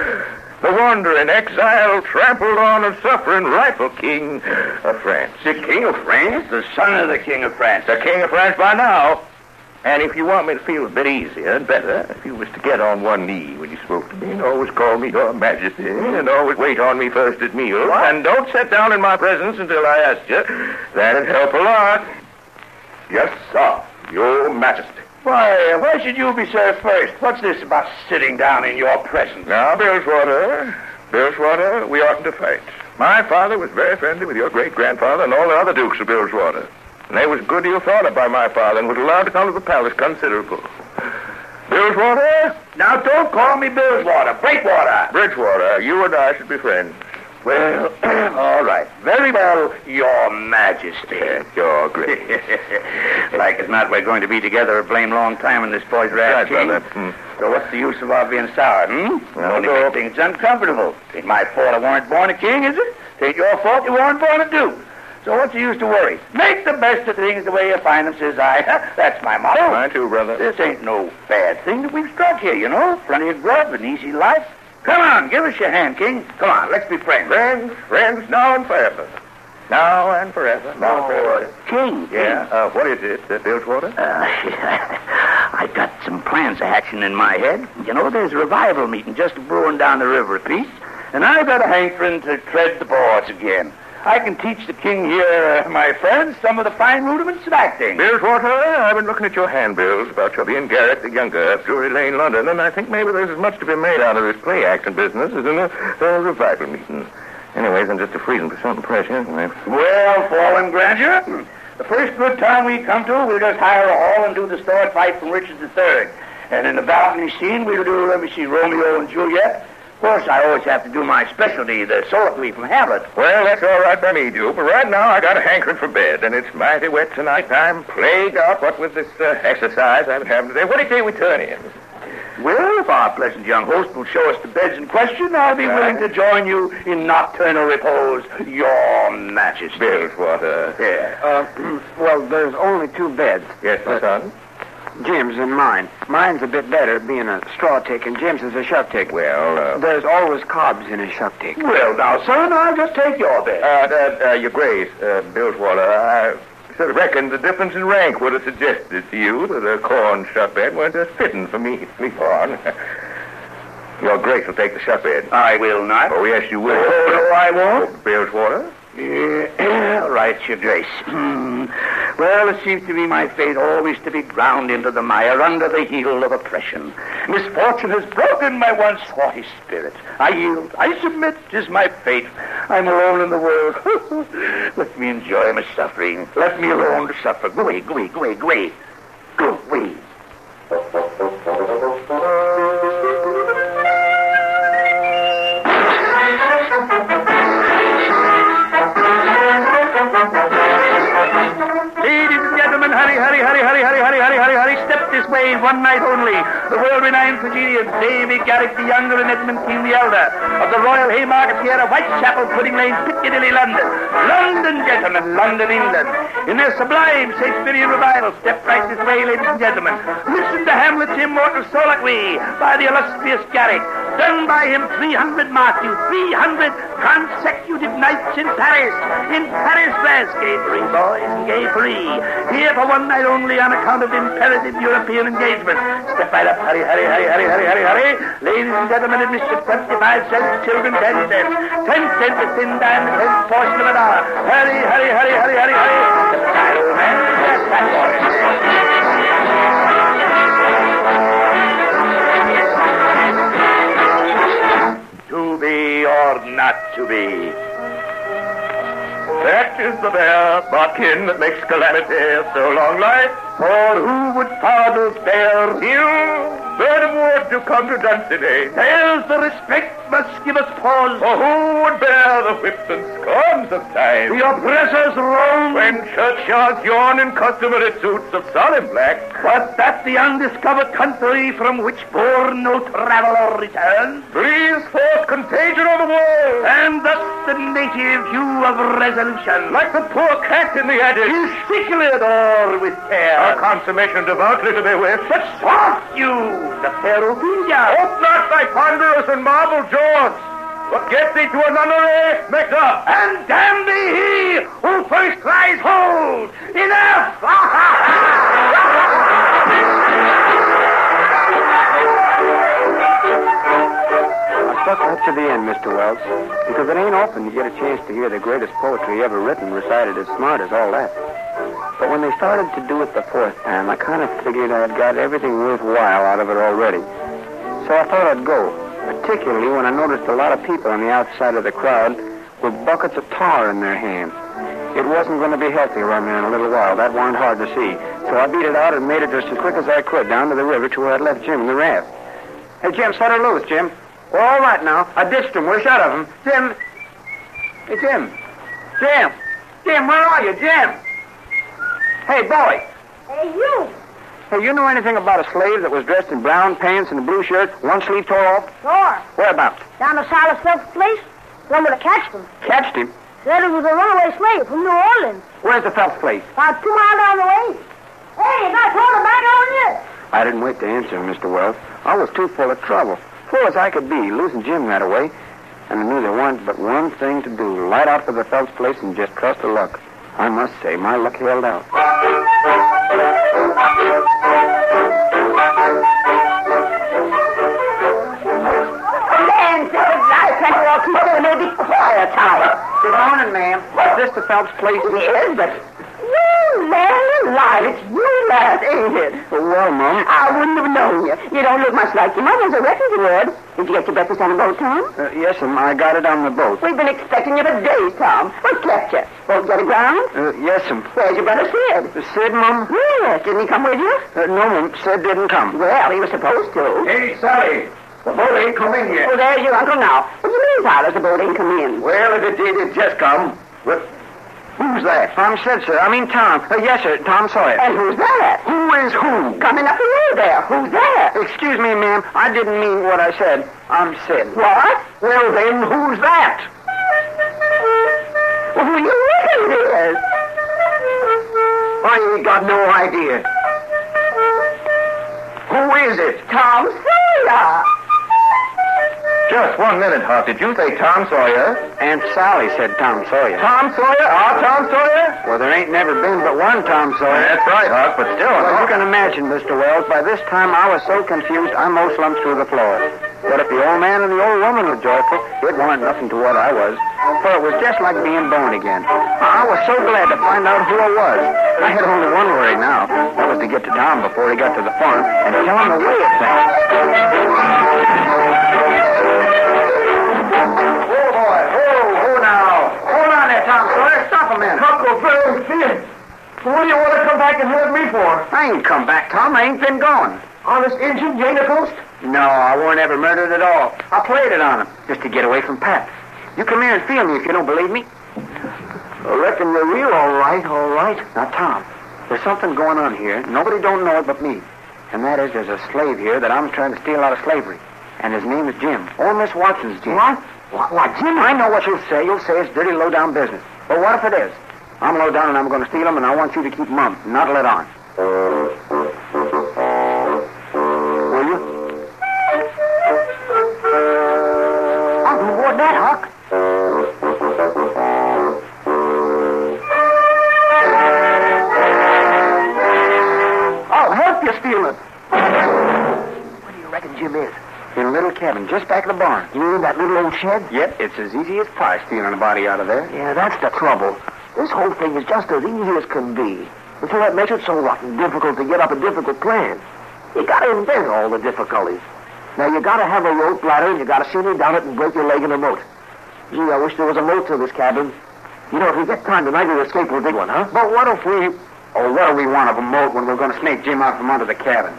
The wandering, exile, trampled on and suffering rightful king of France. The king of France? The son of the king of France. The king of France by now. And if you want me to feel a bit easier and better, if you was to get on one knee when you spoke to me and always call me your majesty and always wait on me first at meals and don't sit down in my presence until I ask you, that'd help a lot. Yes, sir. Your majesty. Why, why should you be served first? What's this about sitting down in your presence? Now, Billswater, Billswater, we oughtn't to fight. My father was very friendly with your great-grandfather and all the other dukes of Billswater. And they was a good deal thought of by my father and was allowed to come to the palace considerable. Billswater? Now, don't call me Billswater. Breakwater. Bridgewater, you and I should be friends. Well, all right. Very well, your majesty. Yes, you're great. Like as not, we're going to be together a blame long time in this boy's raft, Right, King. brother. Hmm. So what's the use of our being sour, hmm? Well, Only no. make things uncomfortable. Ain't my fault I weren't born a king, is it? Ain't your fault you weren't born a duke. So what's the use to worry? Make the best of things the way you find them, says I. That's my motto. Mine too, brother. This ain't no bad thing that we've struck here, you know. Plenty of grub, an easy life. Come on, give us your hand, King. Come on, let's be friends. Friends, friends, now and forever. Now and forever. Now and forever. King. Yeah, uh, what is it, uh, Billswater? Uh, I've got some plans of action in my head. You know, there's a revival meeting just brewing down the river a piece, and I've got a hankering to tread the boards again. I can teach the king here, uh, my friends, some of the fine rudiments of acting. Billswater, I've been looking at your handbills about your being Garrick the Younger of Drury Lane, London, and I think maybe there's as much to be made out of this play acting business as in a, a revival meeting. Anyways, I'm just a freezing for something fresh anyway. Well, fallen grandeur, the first good town we come to, we'll just hire a hall and do the sword fight from Richard the Third. And in the balcony scene, we'll do, let me see, Romeo and Juliet. Of course, I always have to do my specialty, the soliloquy from Hamlet. Well, that's all right by me, Duke, but right now I got a hankering for bed, and it's mighty wet tonight. I'm plagued out, what with this uh, exercise I've been having today. What do you say we turn in? Well, if our pleasant young host will show us the beds in question, I'll be Right. willing to join you in nocturnal repose, your majesty. Billswater. Yeah. Uh, well, there's only two beds. Yes, my son? Jim's and mine. Mine's a bit better, being a straw tick, and Jim's is a shuck tick. Well, uh... There's always cobs in a shuck tick. Well, now, son, I'll just take your bed. Uh, uh, uh, your Grace, uh, Billswater, I sort of reckon the difference in rank would have suggested to you that a corn shuck bed weren't just fitting for me to sleep on. Your Grace will take the shut bed. I will not. Oh, yes, you will. Oh, no, I won't. Oh, Bill's water? Yeah, right, Your Grace. Hmm. Well, it seems to be my fate always to be drowned into the mire under the heel of oppression. Misfortune has broken my once haughty spirit. I yield. I submit. 'Tis my fate. I'm alone in the world. Let me enjoy my suffering. Let me alone to suffer. Go away, go away, go away, go away. Go away. Hurry, hurry, hurry, hurry, hurry, hurry, hurry, hurry, hurry. Step this way, one night only. The world-renowned tragedian, Davy Garrick the Younger and Edmund King the Elder, of the Royal Haymarket Theatre, Whitechapel, Pudding Lane, Piccadilly, London. London, gentlemen, London, England. In their sublime Shakespearean revival, step right this way, ladies and gentlemen. Listen to Hamlet's immortal soliloquy by the illustrious Garrick, done by him three hundred, mark you, three hundred consecutive nights in Paris. In Paris, France, gay free, boys, and gay free. Here for one night only on account of imperative European engagement. Step right up, hurry, hurry, hurry, hurry, hurry, hurry, hurry. Ladies and gentlemen, admission twenty-five cents, children ten cents. ten cents a thin dime, the tenth portion of an hour. Hurry, hurry, hurry, hurry, hurry, hurry. The title man, that's that boy. To be or not to be? That is the bare bargain that makes calamity so long life. For who would pardon bear ill? Bird of wood to come to Dunsinane. There's the respect must give us pause. For who would bear the whips and scorns of time? The oppressor's wrong. When churchyards yawn in customary suits of solemn black. But that the undiscovered country from which born no traveler returns. Breathes forth contagion on the world. And thus the native hue of resolution, like the poor cat in the attic, is sicklied o'er with care. A consummation devoutly to be wished. But soft you, the fair Ophelia. Hope not thy ponderous and marble jaws, but get thee to a nunnery, mix up. And damn thee he who first cries hold. Enough! I stuck right to the end, Mister Wells, because it ain't often you get a chance to hear the greatest poetry ever written recited as smart as all that. But when they started to do it the fourth time, I kind of figured I'd got everything worthwhile out of it already. So I thought I'd go, particularly when I noticed a lot of people on the outside of the crowd with buckets of tar in their hands. It wasn't going to be healthy around there in a little while. That weren't hard to see. So I beat it out and made it just as quick as I could down to the river to where I'd left Jim in the raft. Hey, Jim, set her loose, Jim. We're all right now. I ditched him. We're shut of him. Jim. Hey, Jim. Jim. Jim, where are you, Jim? Hey, boy. Hey, you. Hey, you know anything about a slave that was dressed in brown pants and a blue shirt, one sleeve tore off? Sure. Whereabouts? Down to Silas Phelps' place. Someone to catch them. Catched him? Said he was a runaway slave from New Orleans. Where's the Phelps place? About two miles down the way. Hey, you got told him back on you. I didn't wait to answer him, Mister Wells. I was too full of trouble. Full as I could be, losing Jim that away. And I knew there wasn't but one thing to do. Light out for the Phelps place and just trust to luck. I must say, my luck held out. Man, I can't walk mother, may be quiet, Tyler. Good morning, ma'am. Is this the Phelps place? Yes, but you, man, you lied. It's you, lad, ain't it? Well, Mom. I wouldn't have known you. You don't look much like your mother's. I reckon you would. Did you get your breakfast on the boat, Tom? Uh, yes, ma'am. I got it on the boat. We've been expecting you for days, Tom. What kept you? Won't get aground? Uh, yes, ma'am. Where's your brother Sid? Uh, Sid, Mom? Yes. Didn't he come with you? Uh, no, Mom. Sid didn't come. Well, he was supposed to. Hey, Sally. The boat ain't come in yet. Oh, there's your uncle now. What do you mean, Tyler, the boat ain't come in? Well, if it did, it just come. But who's that? I'm Sid, sir. I mean, Tom. Uh, yes, sir. Tom Sawyer. And who's that? Who is who? Coming up the road there. Who's that? Excuse me, ma'am. I didn't mean what I said. I'm Sid. What? Well, then, who's that? Well, who you reckon it is? I ain't got no idea. Who is it? Tom Sawyer. Just one minute, Hop. Did you say Tom Sawyer? Aunt Sally said Tom Sawyer. Tom Sawyer? Our Tom Sawyer? Well, there ain't never been but one Tom Sawyer. That's right, Hop, but still... Well, you can imagine, Mister Wells, by this time I was so confused, I most slumped through the floor. But if the old man and the old woman were joyful, it weren't nothing to what I was. For it was just like being born again. I was so glad to find out who I was. I had only one worry now. That was to get to Tom before he got to the farm and tell him the way of things. Oh, boy. Oh, oh, now. Hold on there, Tom Sawyer. Stop a minute. Huckleberry Finn. What do you want to come back and help me for? I ain't come back, Tom. I ain't been gone. Honest Injun, you ain't a ghost? No, I weren't ever murdered at all. I played it on him, just to get away from Pat. You come here and feel me if you don't believe me. I reckon you're real, all right, all right. Now, Tom, there's something going on here. Nobody don't know it but me. And that is there's a slave here that I'm trying to steal out of slavery. And his name is Jim. Old Miss Watson's Jim. What? What, what, Jim? I know what you'll say. You'll say it's dirty, low-down business. But what if it is? I'm low-down and I'm going to steal him, and I want you to keep mum, not let on. Will you? I'll do more than that, Huck. I'll help you steal it. Where do you reckon Jim is? In a little cabin just back of the barn. You mean that little old shed? Yep, it's as easy as pie stealing a body out of there. Yeah, that's the trouble. This whole thing is just as easy as can be. Until that makes it so rotten difficult to get up a difficult plan. You gotta invent all the difficulties. Now, you gotta have a rope ladder, and you gotta send me down it and break your leg in a moat. Gee, I wish there was a moat to this cabin. You know, if we get time tonight, we'll escape with a big one, huh? But what if we... Oh, what do we want of a moat when we're going to snake Jim out from under the cabin?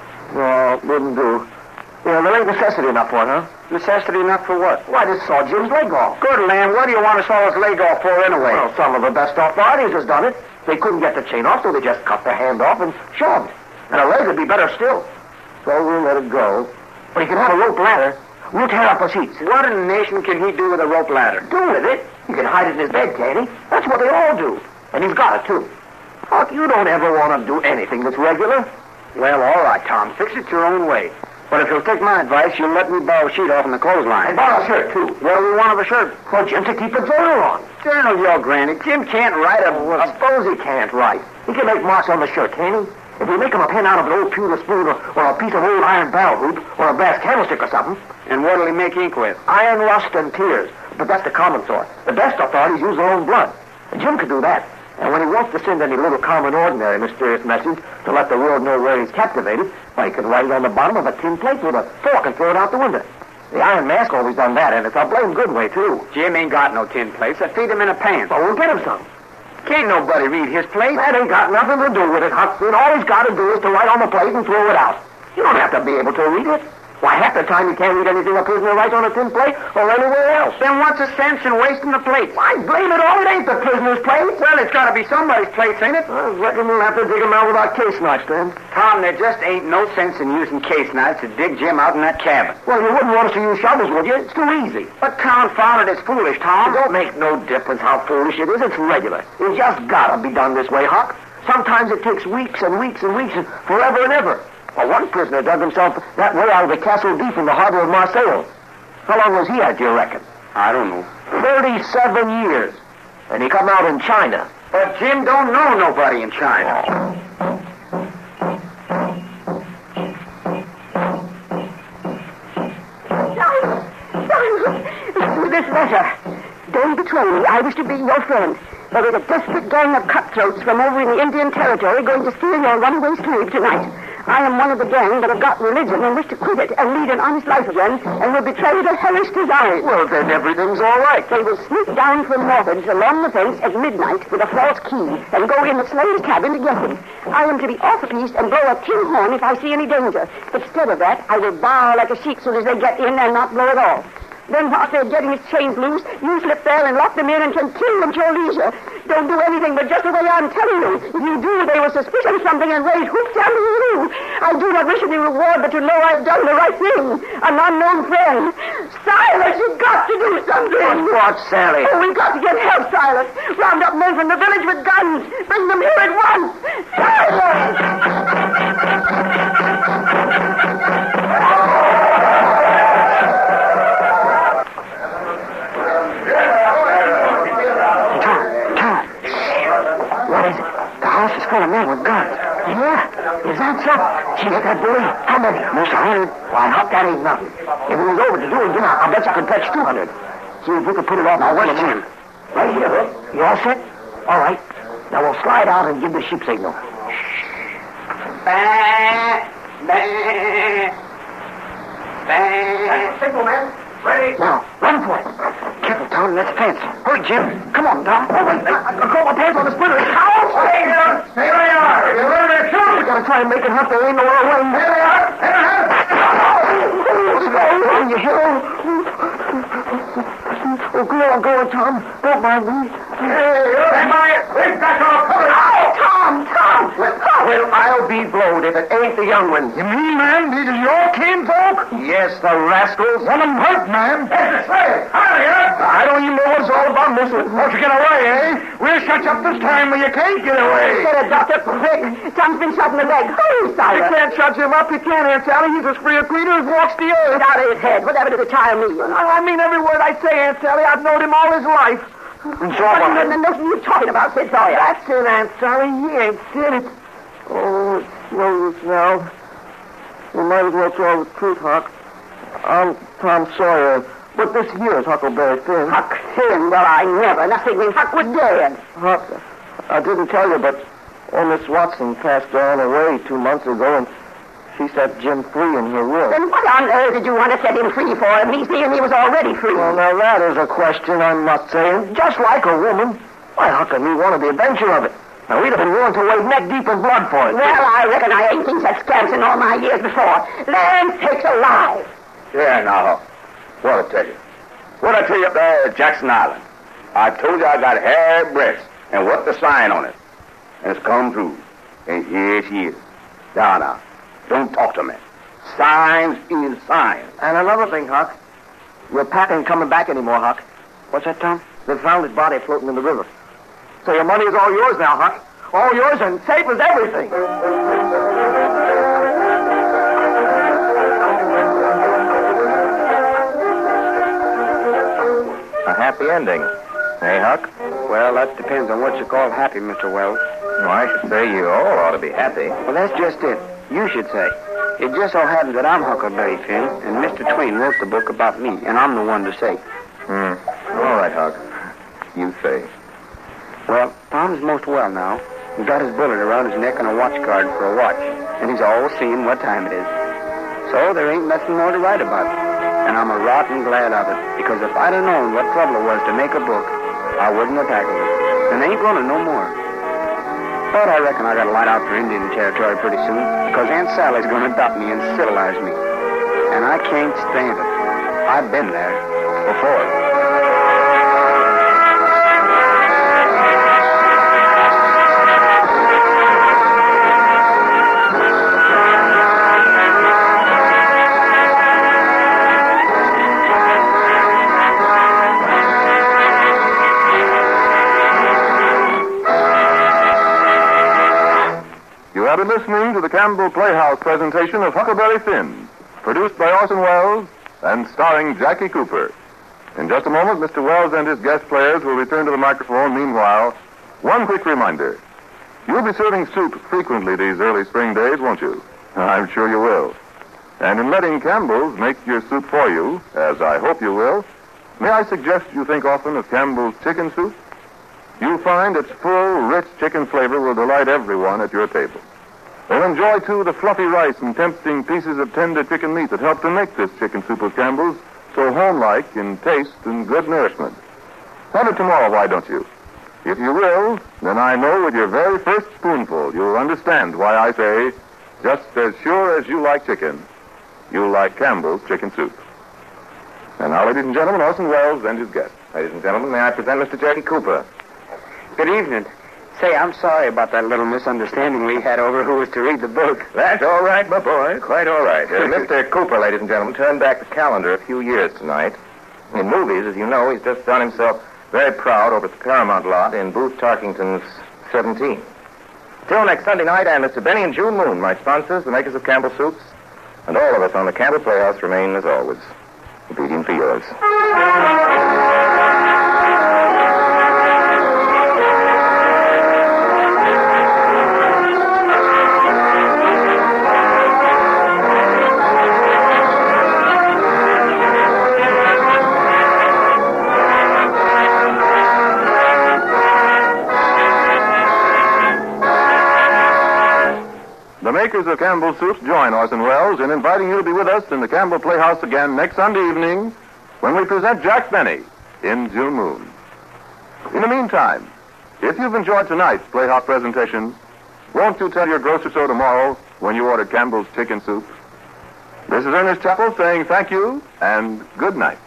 No, wouldn't do. Yeah, there ain't necessity enough for it, huh? Necessity enough for what? Why, this saw Jim's leg off. Good land, what do you want to saw his leg off for anyway? Well, some of the best authorities has done it. They couldn't get the chain off, so they just cut the hand off and shoved. And a leg would be better still. So we'll let it go. But he can have a rope ladder. We'll tear up the sheets. What in the nation can he do with a rope ladder? Do with it? He can hide it in his bed, can't he? That's what they all do. And he's got it, too. Huck, you don't ever want to do anything that's regular. Well, all right, Tom. Fix it your own way. But if you'll take my advice, you'll let me borrow a sheet off in the clothesline. And borrow a shirt, too. What do we want of a shirt? For Jim to keep the journal on. Journal, your granny. Jim can't write a... I suppose he can't write. He can make marks on the shirt, can't he? If we make him a pen out of an old pewter spoon or, or a piece of old iron barrel hoop or a brass candlestick or something. And what'll he make ink with? Iron rust and tears. But that's the common sort. The best authorities use their own blood. And Jim could do that. And when he wants to send any little common, ordinary, mysterious message to let the world know where he's captivated, well, he can write it on the bottom of a tin plate with a fork and throw it out the window. The Iron Mask always done that, and it's a blame good way, too. Jim ain't got no tin plates. I feed him in a pan. So we'll get him some. Can't nobody read his plate. That ain't got nothing to do with it, Huckson. All he's got to do is to write on the plate and throw it out. You don't have to be able to read it. Why, half the time you can't read anything a prisoner writes on a tin plate or anywhere else. Then what's the sense in wasting the plate? Why, blame it all, it ain't the prisoner's plate. Well, it's got to be somebody's plates, ain't it? I reckon we'll have to dig him out with our case knives, then. Tom, there just ain't no sense in using case knives to dig Jim out in that cabin. Well, you wouldn't want us to use shovels, would you? It's too easy. But confound it, it's foolish, Tom. It don't make no difference how foolish it is. It's regular. It's just gotta be done this way, Huck. Sometimes it takes weeks and weeks and weeks and forever and ever. Well, one prisoner dug himself that way out of the Castle Deep in the harbor of Marseille. How long was he at, do you reckon? I don't know. Thirty-seven years. And he come out in China. But Jim don't know nobody in China. Silas! Silas! This letter. Don't betray me. I wish to be your friend. There is a desperate gang of cutthroats from over in the Indian Territory going to steal your runaway slave tonight. I am one of the gang that have got religion and wish to quit it and lead an honest life again and will betray the hellish desires. Well, then everything's all right. They will sneak down from Northridge along the fence at midnight with a false key and go in the slave's cabin to get him. I am to be off a piece and blow a tin horn if I see any danger. Instead of that, I will bawl like a sheep soon as they get in and not blow at all. Then while they're getting his chains loose, you slip there and lock them in and can kill them at your leisure. Don't do anything but just the way I'm telling you. If you do, they will suspicion something and raise hoops after you. I do not wish any reward, but to know I've done the right thing. An unknown friend. Silas, you've got to do something. What, Sally? Oh, we've got to get help, Silas. Round up men from the village with guns. Bring them here at once. Silas! What is it? The house is full of men with guns. Yeah? Is that so? She hit that bully? How many? Most a hundred. Why, Huck, that ain't nothing. If it was over to do it again, I bet you could fetch two hundred. See if we could put it off. Now, where's Jim? Right here, Hook. You all set? All right. Now, we'll slide out and give the sheep signal. Bah, bah, bah. Signal, man. Ready? Now, run for it. Careful, Tom. That's a fence. Hurry, Jim. Come on, Tom. Oh, wait. I'll throw my pants on the splitter. Cow! Stay here. Stay where you are. You're ready to shoot. We gotta try and make it up. There ain't no other way. Here they are. Here they are. Oh, you hear? Oh, go on, go on, Tom. Don't mind me. Hey, you stand by it. We've got your cover. Oh, Tom, Tom. Well, I'll be blowed if it ain't the young ones. You mean, man, these are your kinfolk? Yes, the rascals. Want them hurt, man. Yes, say, out of here. I don't even know what it's all about, mister. Won't you get away, eh? We'll shut you up this time where you can't get away. Get it, Doctor, quick. Tom's been shot in the leg. Hurry, Cyrus. You can't shut him up. You can't, Aunt Sally. He's as free a creature as walks the earth. Get out of his head. Whatever did the child mean? I mean every word I say, Aunt Sally. I've known him all his life. And so What what? in the notion you talking about, Sid Sawyer? That's it, Aunt Sally. He ain't Sid. It's... Oh, it's no use now. We might as well tell the truth, Huck. I'm Tom Sawyer, but this here is Huckleberry Finn. Huck Finn? Well, I never. Nothing means Huck was dead. Huck, I didn't tell you, but old Miss Watson passed on away two months ago, and she set Jim free in her will. Then what on earth did you want to set him free for? At least he and he was already free. Well, now that is a question, I must say, and just like a woman. Why, Huck and me wanted the adventure of it. Now, we'd have been willing to wade neck deep in blood for it. Well, I reckon I ain't seen such scamps in all my years before. Land sakes alive. Yeah, now, what'd I tell you? What'd I tell you up there at Jackson Island? I told you I got hair breasts and what the sign on it. And it's come true. And here she is. Now, now, don't talk to me. Signs is signs. And another thing, Huck. Your pack ain't coming back anymore, Huck. What's that, Tom? They found his body floating in the river. So your money is all yours now, Huck. All yours and safe as everything. A happy ending. Hey, Huck? Well, that depends on what you call happy, Mister Wells. Well, I should say you all ought to be happy. Well, that's just it. You should say. It just so happens that I'm Huckleberry Finn, and Mister Twain wrote the book about me, and I'm the one to say. Hmm. All right, Huck. You say. Well, Tom's most well now. He's got his bullet around his neck and a watch guard for a watch, and he's always seeing what time it is. So there ain't nothing more to write about. And I'm a rotten glad of it, because if I'd have known what trouble it was to make a book, I wouldn't have tackled it. And I ain't gonna no more. But I reckon I gotta light out for Indian territory pretty soon, because Aunt Sally's gonna adopt me and civilize me. And I can't stand it. I've been there before. You have been listening to the Campbell Playhouse presentation of Huckleberry Finn, produced by Orson Welles and starring Jackie Cooper. In just a moment, Mister Wells and his guest players will return to the microphone. Meanwhile, one quick reminder. You'll be serving soup frequently these early spring days, won't you? I'm sure you will. And in letting Campbell's make your soup for you, as I hope you will, may I suggest you think often of Campbell's chicken soup? You'll find its full, rich chicken flavor will delight everyone at your table. They'll enjoy, too, the fluffy rice and tempting pieces of tender chicken meat that help to make this chicken soup of Campbell's so homelike in taste and good nourishment. Have it tomorrow, why don't you? If you will, then I know with your very first spoonful you'll understand why I say, just as sure as you like chicken, you like Campbell's chicken soup. And now, ladies and gentlemen, Orson Welles and his guest. Ladies and gentlemen, may I present Mister Jackie Cooper? Good evening. Say, I'm sorry about that little misunderstanding we had over who was to read the book. That's all right, my boy. Quite all right. Uh, Mister Cooper, ladies and gentlemen, turned back the calendar a few years tonight. In movies, as you know, he's just done himself very proud over at the Paramount lot in Booth Tarkington's seventeen. Till next Sunday night, and Mister Benny and June Moon, my sponsors, the makers of Campbell Soups, and all of us on the Campbell Playhouse remain, as always, obedient for yours. makers of Campbell Soups join Orson Welles in inviting you to be with us in the Campbell Playhouse again next Sunday evening when we present Jack Benny in June Moon. In the meantime, if you've enjoyed tonight's Playhouse presentation, won't you tell your grocer so tomorrow when you order Campbell's Chicken Soup? This is Ernest Chappell saying thank you and good night.